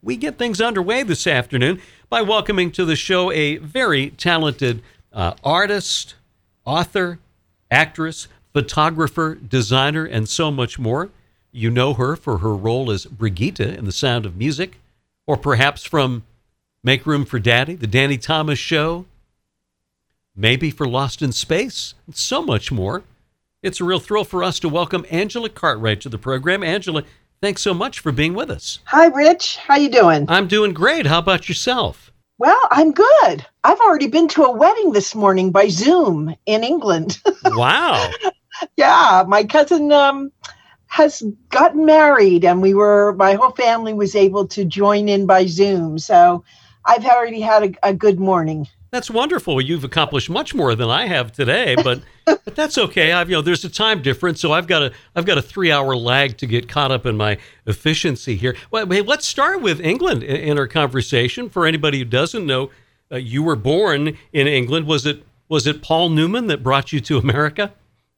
we get things underway this afternoon by welcoming to the show a very talented artist, author, actress, photographer, designer, and so much more. You know her for her role as Brigitte in The Sound of Music, or perhaps from Make Room for Daddy, The Danny Thomas Show, maybe for Lost in Space, and so much more. It's a real thrill for us to welcome Angela Cartwright to the program. Angela, thanks so much for being with us. Hi, Rich. How you doing? I'm doing great. How about yourself? Well, I'm good. I've already been to a wedding this morning by Zoom in England. Wow. Yeah, my cousin has gotten married, and my whole family was able to join in by Zoom. So I've already had a good morning. That's wonderful. You've accomplished much more than I have today, but that's okay. There's a time difference, so I've got a 3-hour lag to get caught up in my efficiency here. Well, hey, let's start with England in our conversation. For anybody who doesn't know, you were born in England. Was it Paul Newman that brought you to America?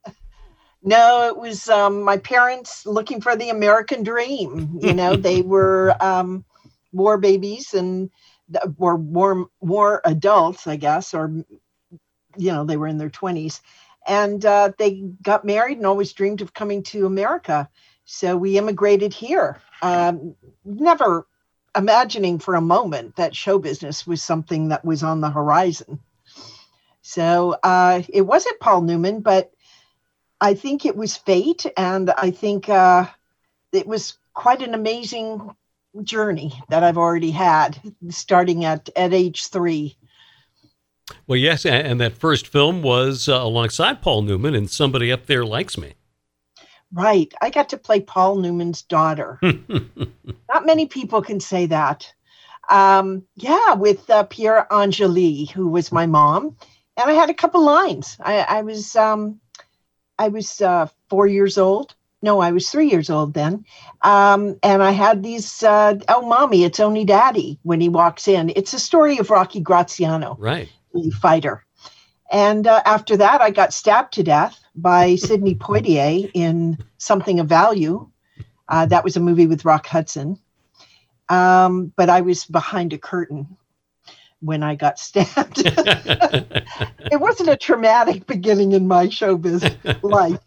No, it was my parents looking for the American dream. They were war babies and were more adults, I guess, or, they were in their 20s. And they got married and always dreamed of coming to America. So we immigrated here, never imagining for a moment that show business was something that was on the horizon. So it wasn't Paul Newman, but I think it was fate. And I think it was quite an amazing journey that I've already had, starting at age 3. Well, yes, and that first film was alongside Paul Newman and Somebody Up There Likes Me. Right. I got to play Paul Newman's daughter. Not many people can say that. With Pierre Angeli, who was my mom, and I had a couple lines. I was 4 years old. No, I was 3 years old then. And I had these, "Oh, mommy, it's only daddy," when he walks in. It's a story of Rocky Graziano, right? The fighter. And after that, I got stabbed to death by Sidney Poitier in Something of Value. That was a movie with Rock Hudson. But I was behind a curtain when I got stabbed. It wasn't a traumatic beginning in my showbiz life.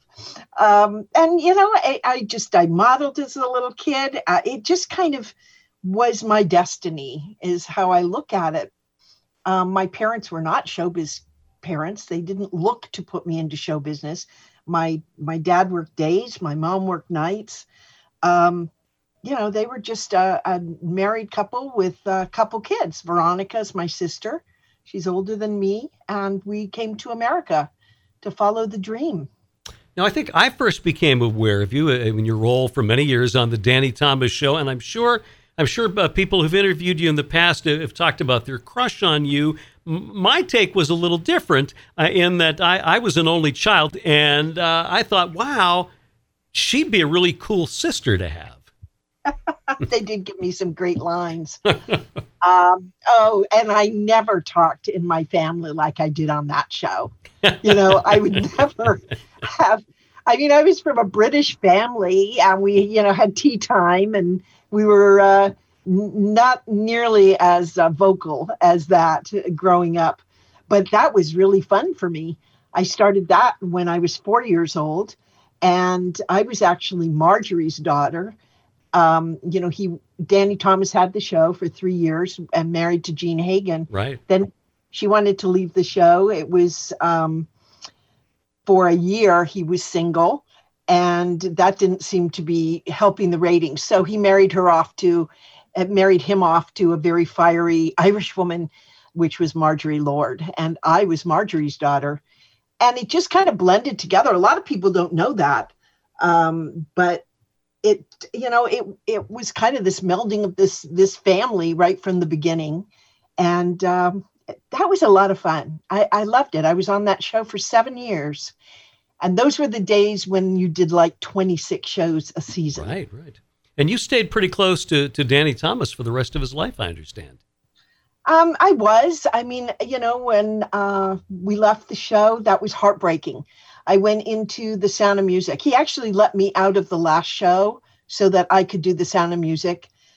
I modeled as a little kid. It just kind of was my destiny, is how I look at it. My parents were not showbiz parents. They didn't look to put me into show business. My dad worked days. My mom worked nights. They were just a married couple with a couple kids. Veronica's my sister. She's older than me. And we came to America to follow the dream. Now, I think I first became aware of you in your role for many years on the Danny Thomas Show, and I'm sure people who've interviewed you in the past have talked about their crush on you. My take was a little different in that I was an only child, and I thought, wow, she'd be a really cool sister to have. They did give me some great lines. And I never talked in my family like I did on that show. I would never have. I was from a British family, and we, had tea time, and we were not nearly as vocal as that growing up. But that was really fun for me. I started that when I was 4 years old, and I was actually Marjorie's daughter. Danny Thomas had the show for 3 years and married to Jean Hagen. Right. Then she wanted to leave the show. It was for a year he was single, and that didn't seem to be helping the ratings. So he married him off to a very fiery Irish woman, which was Marjorie Lord. And I was Marjorie's daughter. And it just kind of blended together. A lot of people don't know that. But it was kind of this melding of this family right from the beginning. And that was a lot of fun. I loved it. I was on that show for 7 years. And those were the days when you did like 26 shows a season. Right. And you stayed pretty close to Danny Thomas for the rest of his life, I understand. I was. When we left the show, that was heartbreaking. I went into The Sound of Music. He actually let me out of the last show so that I could do The Sound of Music.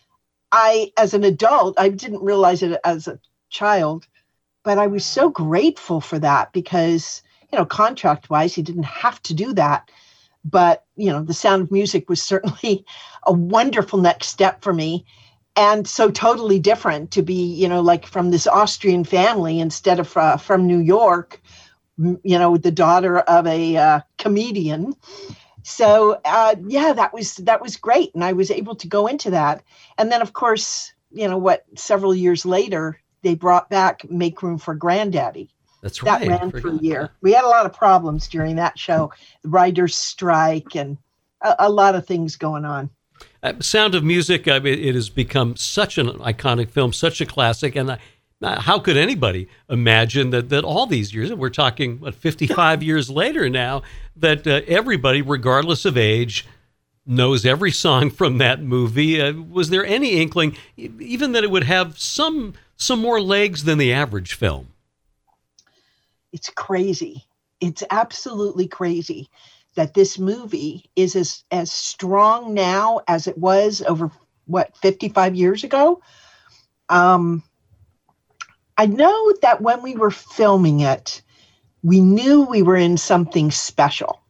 as an adult, I didn't realize it as a child, but I was so grateful for that because, contract wise, he didn't have to do that. But, The Sound of Music was certainly a wonderful next step for me. And so totally different to be, like from this Austrian family instead of from New York, the daughter of a comedian. So, that was great. And I was able to go into that. And then, of course, several years later, they brought back Make Room for Granddaddy. That's right. That ran for a year. We had a lot of problems during that show, the writers' strike and a lot of things going on. Sound of Music, it has become such an iconic film, such a classic. And how could anybody imagine that all these years, we're talking, 55 years later now, that everybody, regardless of age, knows every song from that movie? Was there any inkling, even that it would have some more legs than the average film? It's crazy. It's absolutely crazy that this movie is as strong now as it was over 55 years ago. I know that when we were filming it, we knew we were in something special.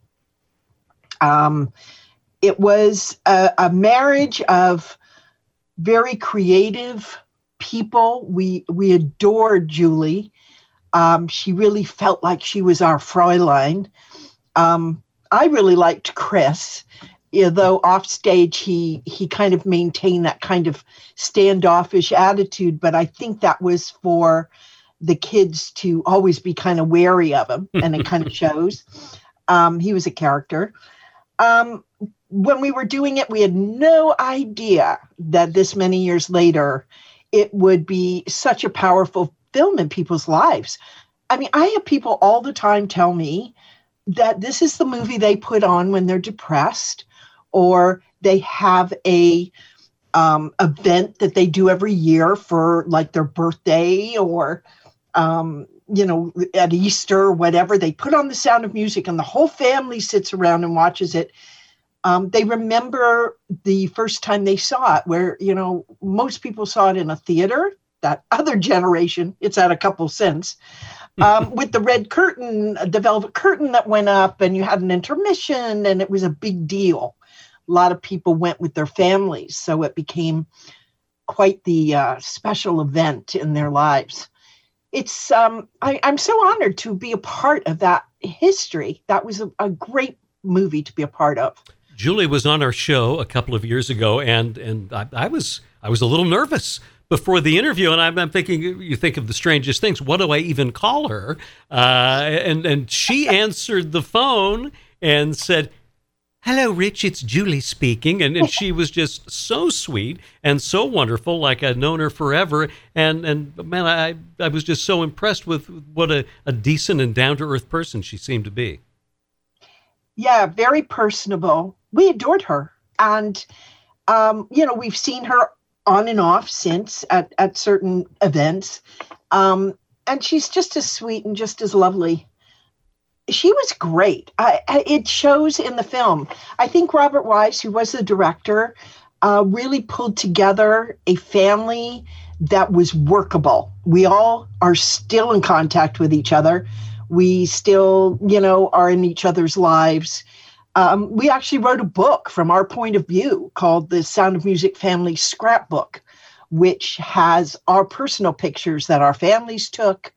It was a marriage of very creative people. We adored Julie. She really felt like she was our Fräulein. I really liked Chris, though off stage he kind of maintained that kind of standoffish attitude. But I think that was for the kids to always be kind of wary of him, and it kind of shows. He was a character. When we were doing it, we had no idea that this many years later, it would be such a powerful film in people's lives. I mean, I have people all the time tell me that this is the movie they put on when they're depressed, or they have a event that they do every year for like their birthday, or at Easter or whatever. They put on The Sound of Music and the whole family sits around and watches it. They remember the first time they saw it, where, most people saw it in a theater. That other generation, it's had a couple since, with the red curtain, the velvet curtain that went up, and you had an intermission, and it was a big deal. A lot of people went with their families, so it became quite the special event in their lives. It's I'm so honored to be a part of that history. That was a great movie to be a part of. Julie was on our show a couple of years ago, and I was a little nervous before the interview, and I'm thinking, you think of the strangest things. What do I even call her? And she answered the phone and said, "Hello, Rich, it's Julie speaking." And she was just so sweet and so wonderful, like I'd known her forever. And man, I was just so impressed with what a decent and down-to-earth person she seemed to be. Yeah, very personable. We adored her. And, we've seen her on and off since at certain events. And she's just as sweet and just as lovely. She was great. It shows in the film. I think Robert Wise, who was the director, really pulled together a family that was workable. We all are still in contact with each other. We still, are in each other's lives. We actually wrote a book from our point of view called The Sound of Music Family Scrapbook, which has our personal pictures that our families took,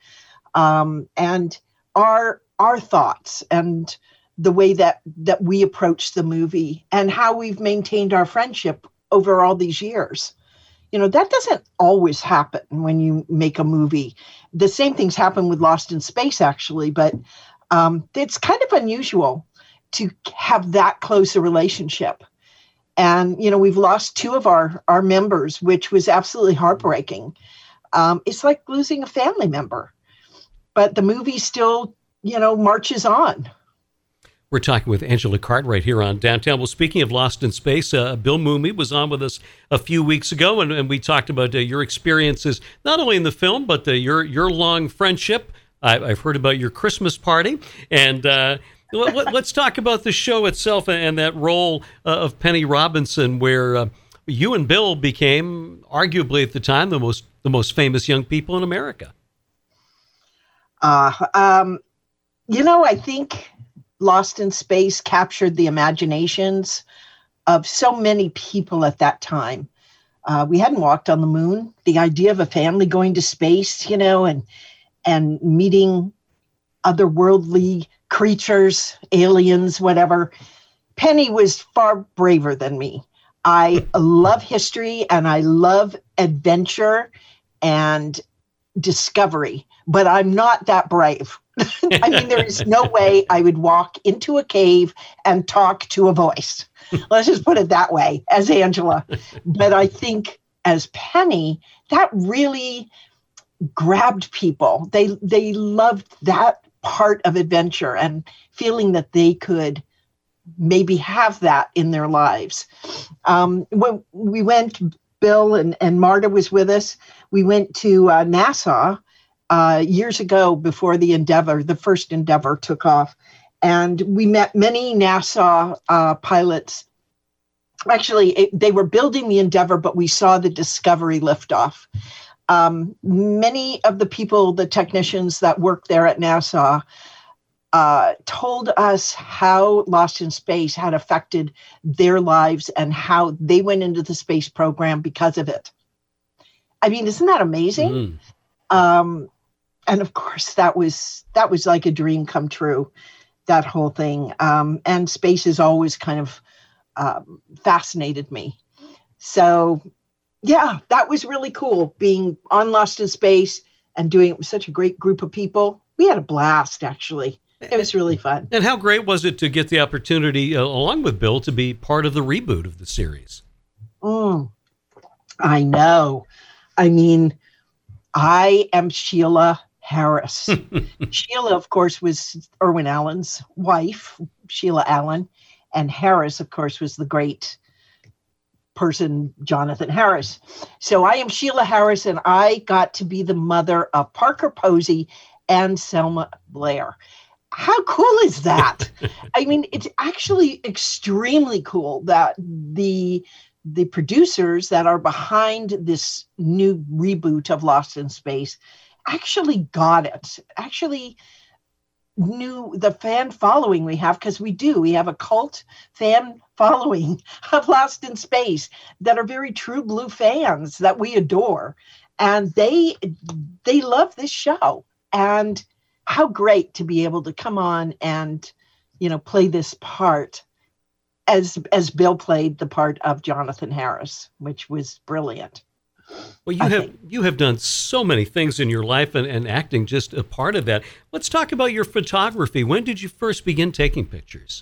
and our thoughts and the way that we approached the movie and how we've maintained our friendship over all these years. That doesn't always happen when you make a movie. The same things happen with Lost in Space, actually, but it's kind of unusual to have that close a relationship. And, we've lost two of our members, which was absolutely heartbreaking. It's like losing a family member, but the movie still, marches on. We're talking with Angela Cartwright here on Downtown. Well, speaking of Lost in Space, Bill Mumy was on with us a few weeks ago, and we talked about your experiences, not only in the film, but your long friendship. I've heard about your Christmas party, and let's talk about the show itself and that role of Penny Robinson, where You and Bill became arguably at the time the most famous young people in America. I think Lost in Space captured the imaginations of so many people at that time. We hadn't walked on the moon. The idea of a family going to space, and meeting otherworldly creatures, aliens, whatever. Penny was far braver than me. I love history and I love adventure and discovery, but I'm not that brave. I mean, there is no way I would walk into a cave and talk to a voice. Let's just put it that way, as Angela. But I think as Penny, that really grabbed people. They loved that part of adventure and feeling that they could maybe have that in their lives. When we went, Bill and Marta was with us. We went to NASA years ago before the first Endeavour took off. And we met many NASA pilots. Actually, they were building the Endeavour, but we saw the Discovery liftoff. Many of the people, the technicians that worked there at NASA, told us how Lost in Space had affected their lives and how they went into the space program because of it. I mean, isn't that amazing? And of course, that was like a dream come true, that whole thing. And space has always kind of fascinated me. So, yeah, that was really cool, being on Lost in Space and doing it with such a great group of people. We had a blast, actually. It was really fun. And how great was it to get the opportunity, along with Bill, to be part of the reboot of the series? I know. I mean, I am Sheila Harris. Sheila, of course, was Irwin Allen's wife, Sheila Allen, and Harris, of course, was the great person, Jonathan Harris. So I am Sheila Harris, and I got to be the mother of Parker Posey and Selma Blair. How cool is that? I mean, it's actually extremely cool that the producers that are behind this new reboot of Lost in Space actually got it, actually knew the fan following we have, because we have a cult fan following of Lost in Space that are very true blue fans that we adore. And they love this show. And how great to be able to come on and, play this part as Bill played the part of Jonathan Harris, which was brilliant. Well, you have done so many things in your life, and acting just a part of that. Let's talk about your photography. When did you first begin taking pictures?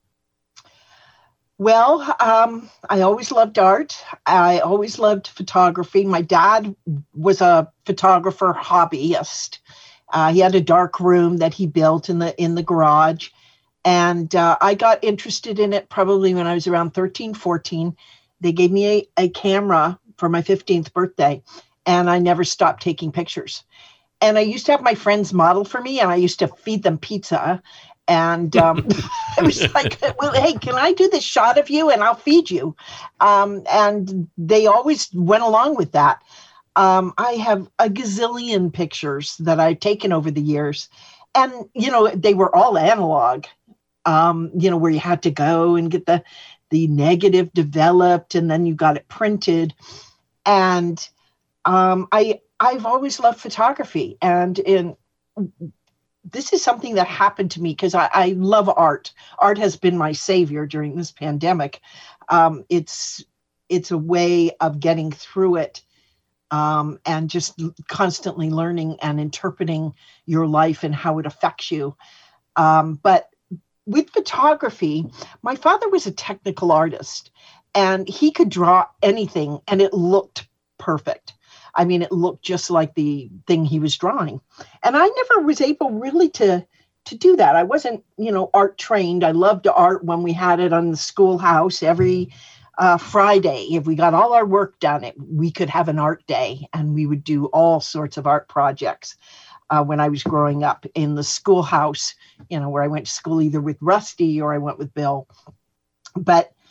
Well, I always loved art. I always loved photography. My dad was a photographer hobbyist. He had a dark room that he built in the garage. And I got interested in it probably when I was around 13, 14. They gave me a camera for my 15th birthday, and I never stopped taking pictures. And I used to have my friends model for me, and I used to feed them pizza. And I was like, well, hey, can I do this shot of you and I'll feed you? And they always went along with that. I have a gazillion pictures that I've taken over the years. And, they were all analog, where you had to go and get the negative developed and then you got it printed. And I've always loved photography. And this is something that happened to me because I love art. Art has been my savior during this pandemic. It's a way of getting through it. And just constantly learning and interpreting your life and how it affects you. But with photography, my father was a technical artist, and he could draw anything, and it looked perfect. I mean, it looked just like the thing he was drawing. And I never was able really to do that. I wasn't, art trained. I loved art when we had it on the schoolhouse every Friday. If we got all our work done, we could have an art day, and we would do all sorts of art projects. When I was growing up in the schoolhouse, where I went to school either with Rusty or I went with Bill. But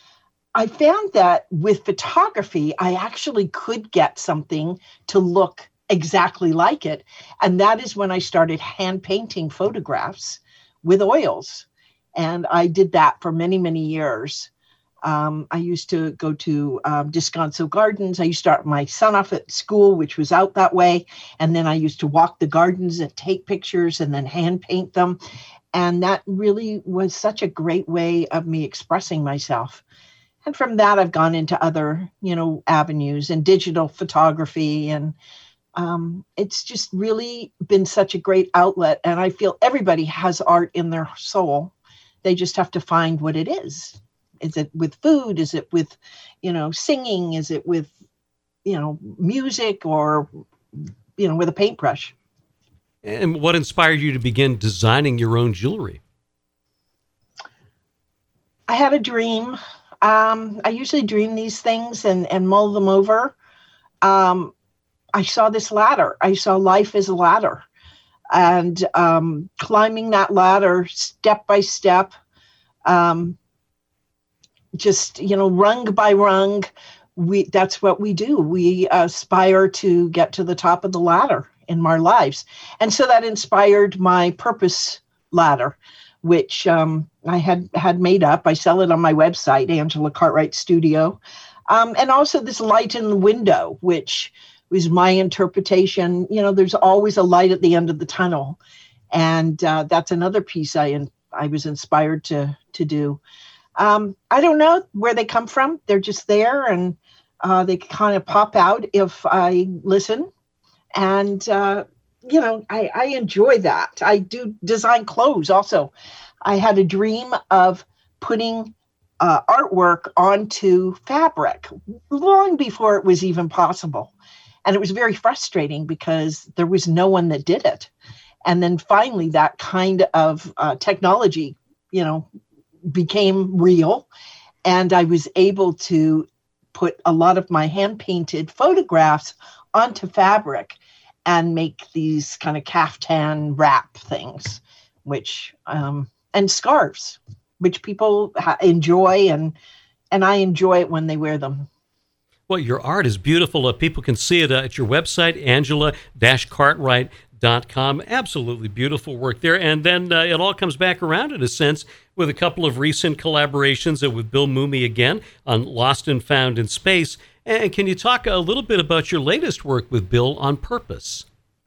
I found that with photography, I actually could get something to look exactly like it. And that is when I started hand painting photographs with oils. And I did that for many, many years. I used to go to Descanso Gardens. I used to start my son off at school, which was out that way. And then I used to walk the gardens and take pictures and then hand paint them. And that really was such a great way of me expressing myself. And from that, I've gone into other, avenues and digital photography. And it's just really been such a great outlet. And I feel everybody has art in their soul. They just have to find what it is. Is it with food? Is it with, singing? Is it with, music, or, with a paintbrush? And what inspired you to begin designing your own jewelry? I had a dream. I usually dream these things and mull them over. I saw this ladder. I saw life as a ladder, and climbing that ladder step by step, just, rung by rung. That's what we do. We aspire to get to the top of the ladder in our lives. And so that inspired my purpose ladder, which I had made up. I sell it on my website, Angela Cartwright Studio. And also this light in the window, which was my interpretation. There's always a light at the end of the tunnel. And that's another piece I was inspired to do. I don't know where they come from. They're just there, and they kind of pop out if I listen. And, I enjoy that. I do design clothes also. I had a dream of putting artwork onto fabric long before it was even possible. And it was very frustrating because there was no one that did it. And then finally that kind of technology, became real. And I was able to put a lot of my hand-painted photographs onto fabric and make these kind of caftan wrap things, which, and scarves, which people enjoy. And I enjoy it when they wear them. Well, your art is beautiful. People can see it at your website, angela-cartwright.com. Absolutely beautiful work there. And then it all comes back around in a sense with a couple of recent collaborations with Bill Mumy again on Lost and Found in Space. And can you talk a little bit about your latest work with Bill on Purpose?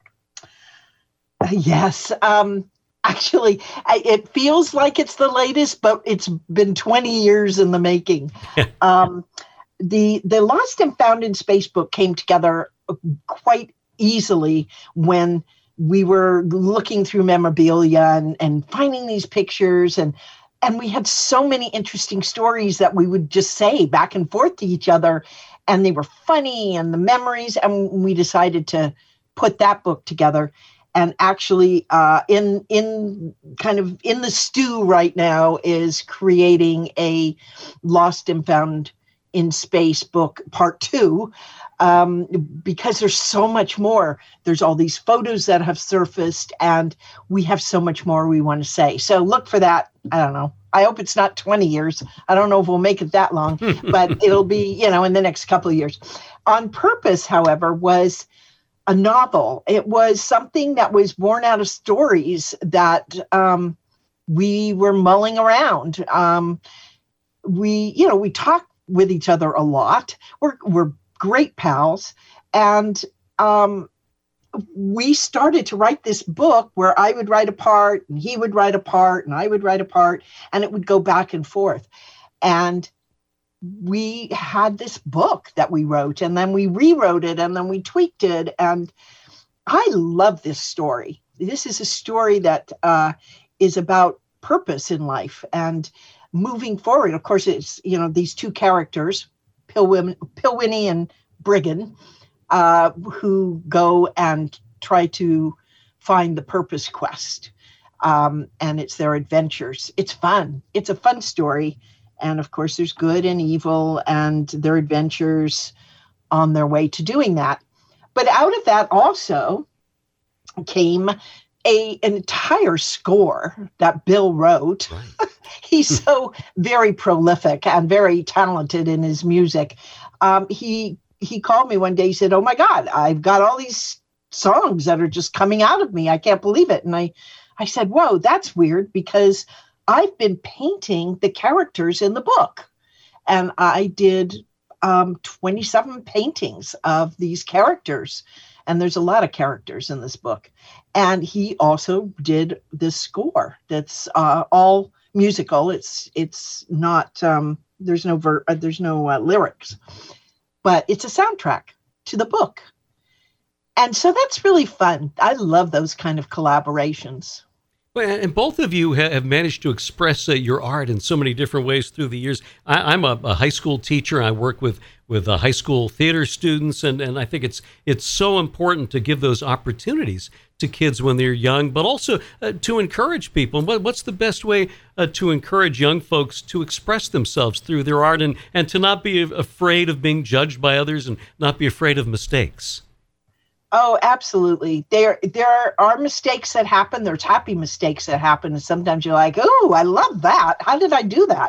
Yes. Actually, it feels like it's the latest, but it's been 20 years in the making. The Lost and Found in Space book came together quite easily when we were looking through memorabilia and finding these pictures, and we had so many interesting stories that we would just say back and forth to each other, and they were funny, and the memories, and we decided to put that book together. And actually, in the stew right now is creating a Lost and Found in Space book part 2, because there's so much more. There's all these photos that have surfaced, and we have so much more we want to say. So look for that. I don't know. I hope it's not 20 years. I don't know if we'll make it that long, but it'll be, in the next couple of years. On Purpose, however, was a novel. It was something that was born out of stories that we were mulling around. We talk with each other a lot. We're great pals. And we started to write this book where I would write a part and he would write a part and I would write a part, and it would go back and forth. And we had this book that we wrote, and then we rewrote it, and then we tweaked it. And I love this story. This is a story that is about purpose in life and moving forward. Of course, it's, these two characters, Pilwinnie and Briggon, who go and try to find the purpose quest. And it's their adventures. It's fun. It's a fun story. And of course, there's good and evil and their adventures on their way to doing that. But out of that also came an entire score that Bill wrote. Right. He's so very prolific and very talented in his music. He called me one day. He said, "Oh my God, I've got all these songs that are just coming out of me. I can't believe it." And I said, "Whoa, that's weird, because I've been painting the characters in the book." And I did 27 paintings of these characters. And there's a lot of characters in this book. And he also did this score that's all musical. It's not, there's no lyrics, but it's a soundtrack to the book. And so that's really fun. I love those kind of collaborations. Well, and both of you have managed to express your art in so many different ways through the years. I'm a high school teacher. I work with high school theater students, and I think it's so important to give those opportunities to kids when they're young, but also to encourage people. And what's the best way to encourage young folks to express themselves through their art and to not be afraid of being judged by others and not be afraid of mistakes? Oh, absolutely. There are mistakes that happen. There's happy mistakes that happen. And sometimes you're like, "Oh, I love that. How did I do that?"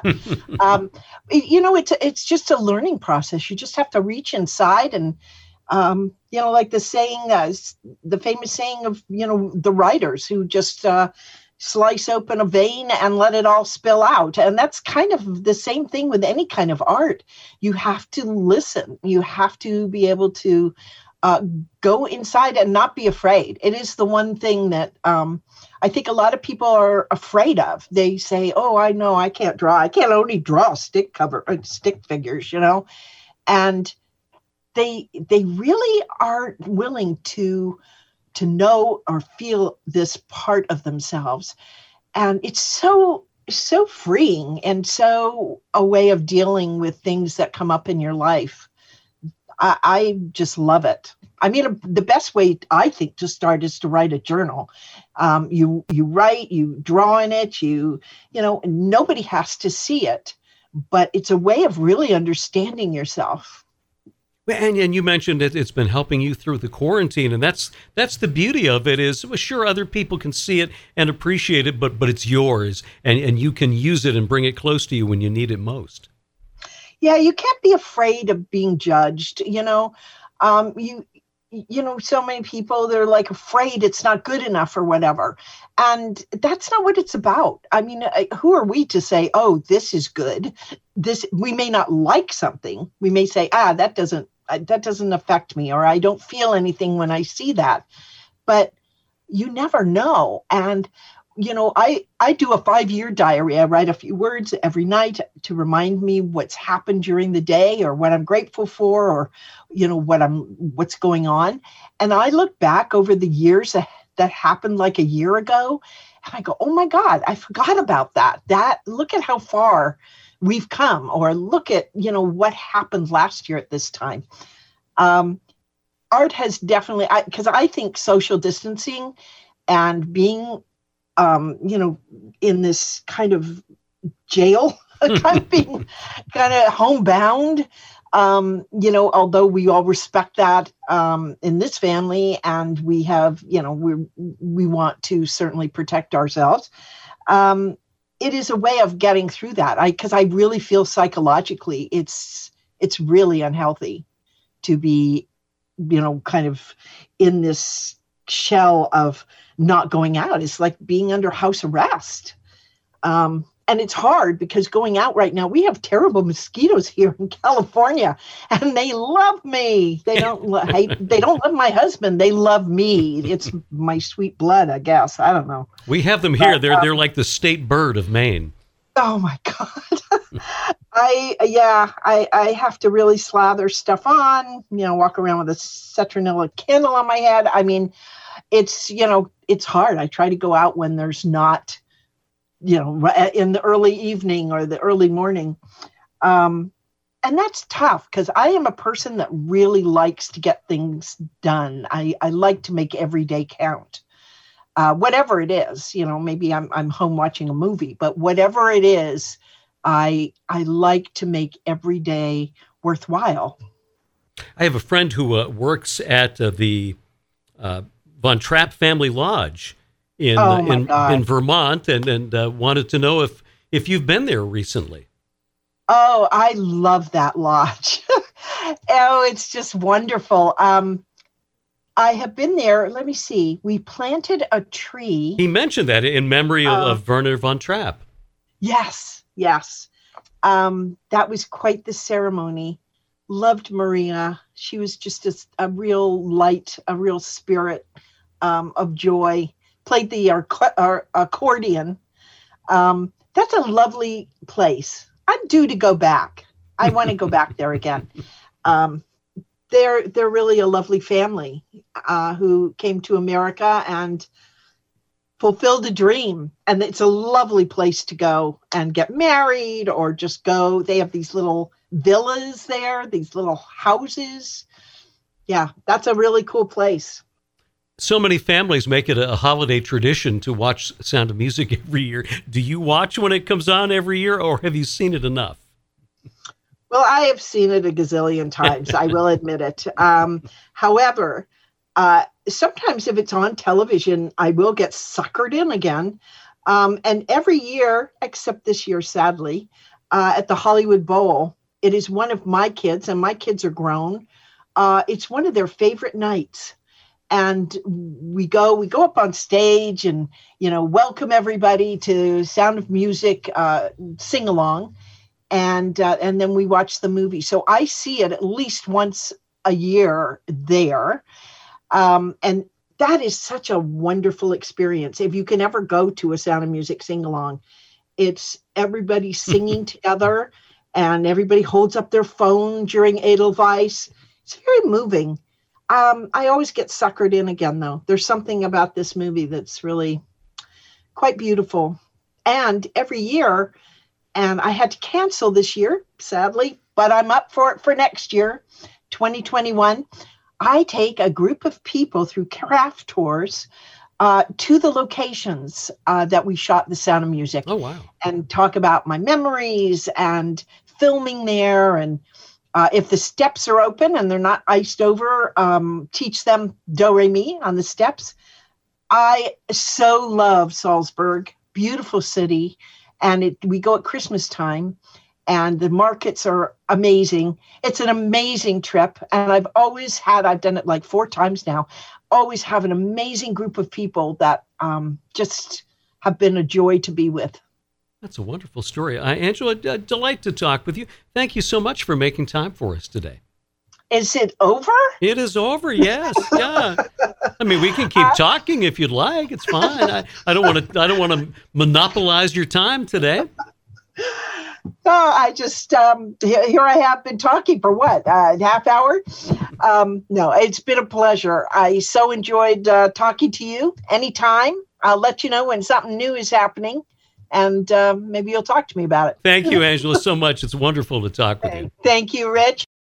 It's just a learning process. You just have to reach inside and, like the saying, the famous saying of, the writers who just slice open a vein and let it all spill out. And that's kind of the same thing with any kind of art. You have to listen. You have to be able to go inside and not be afraid. It is the one thing that I think a lot of people are afraid of. They say, "Oh, I know I can't draw. I can't only draw stick figures," and they really aren't willing to know or feel this part of themselves. And it's so freeing and so a way of dealing with things that come up in your life. I just love it. I mean, the best way I think to start is to write a journal. You write, you draw in it, nobody has to see it, but it's a way of really understanding yourself. And you mentioned it's been helping you through the quarantine, and that's the beauty of it is, well, sure, other people can see it and appreciate it, but it's yours, and you can use it and bring it close to you when you need it most. Yeah, you can't be afraid of being judged. So many people, they're like afraid it's not good enough or whatever. And that's not what it's about. I mean, who are we to say, "Oh, this is good"? We may not like something. We may say, that doesn't affect me, or I don't feel anything when I see that. But you never know. And I do a 5-year diary. I write a few words every night to remind me what's happened during the day, or what I'm grateful for, or, what's going on. And I look back over the years that happened like a year ago, and I go, "Oh my God, I forgot about that. Look at how far we've come," or look at, what happened last year at this time. Art has definitely, because I think social distancing and being in this kind of jail, kind of being kind of homebound, although we all respect that in this family, and we have, we want to certainly protect ourselves. It is a way of getting through that. Because I really feel psychologically it's really unhealthy to be, kind of in this shell of not going out. It's like being under house arrest. And it's hard because going out right now, we have terrible mosquitoes here in California, and they love me. They don't love my husband. They love me. It's my sweet blood, I guess. I don't know. We have them here. They're like the state bird of Maine. Oh my God. I have to really slather stuff on, walk around with a citronella candle on my head. I mean, it's hard. I try to go out when there's not, in the early evening or the early morning. And that's tough because I am a person that really likes to get things done. I like to make every day count. Whatever it is, maybe I'm home watching a movie, but whatever it is, I like to make every day worthwhile. I have a friend who works at the Von Trapp Family Lodge, Oh my in God. Vermont, and wanted to know if you've been there recently. Oh, I love that lodge. Oh, it's just wonderful. I have been there. Let me see. We planted a tree. He mentioned that in memory Uh, of Werner von Trapp. yes, yes. That was quite the ceremony. Loved Maria. She was just a real light, a real spirit of joy. Played the accordion. That's a lovely place. I'm due to go back. I want to go back there again. Um, they're really a lovely family who came to America and fulfilled a dream. And it's a lovely place to go and get married or just go. They have these little villas there, these little houses. Yeah, that's a really cool place. So many families make it a holiday tradition to watch Sound of Music every year. Do you watch when it comes on every year, or have you seen it enough? Well, I have seen it a gazillion times. I will admit it. However, sometimes if it's on television, I will get suckered in again. And every year, except this year, sadly, at the Hollywood Bowl, it is one of my kids, and my kids are grown. It's one of their favorite nights. And we go up on stage and, welcome everybody to Sound of Music, sing along. And then we watch the movie. So I see it at least once a year there. And that is such a wonderful experience. If you can ever go to a Sound of Music sing along, it's everybody singing together and everybody holds up their phone during Edelweiss. It's very moving. I always get suckered in again, though. There's something about this movie that's really quite beautiful. And every year, and I had to cancel this year, sadly, but I'm up for it for next year, 2021. I take a group of people through craft tours to the locations that we shot The Sound of Music. Oh, wow. And talk about my memories and filming there. And if the steps are open and they're not iced over, teach them do, re, mi on the steps. I so love Salzburg, beautiful city. And we go at Christmas time and the markets are amazing. It's an amazing trip. And I've done it like 4 times now, always have an amazing group of people that just have been a joy to be with. That's a wonderful story. Angela, a delight to talk with you. Thank you so much for making time for us today. Is it over? It is over, yes. Yeah. I mean, we can keep talking if you'd like. It's fine. I don't want to monopolize your time today. I just here I have been talking for what, a half hour? No, it's been a pleasure. I so enjoyed talking to you. Anytime, I'll let you know when something new is happening, and maybe you'll talk to me about it. Thank you, Angela, so much. It's wonderful to talk with you. Thank you, Rich.